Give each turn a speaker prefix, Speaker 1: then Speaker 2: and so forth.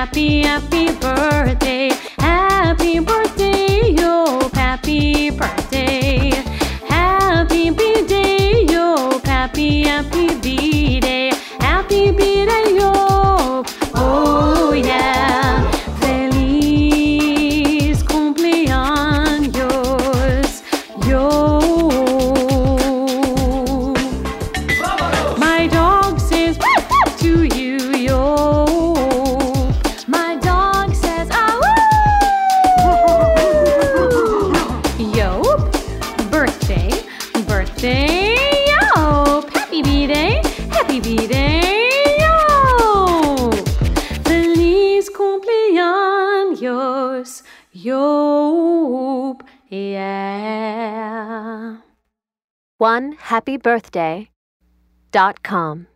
Speaker 1: happy, happy birthday. Happy birthday, yo, happy birthday. Happy B-day, yo, happy, happy B-day. Happy B-day, yo, oh yeah. Feliz cumpleaños, yo. My dog says to you, yo. My dog says, ah, woo! Yo, birthday, birthday, yo. Happy B-day, happy B-day, yo. Feliz cumpleaños, yo, yeah.
Speaker 2: OneHappyBirthday.com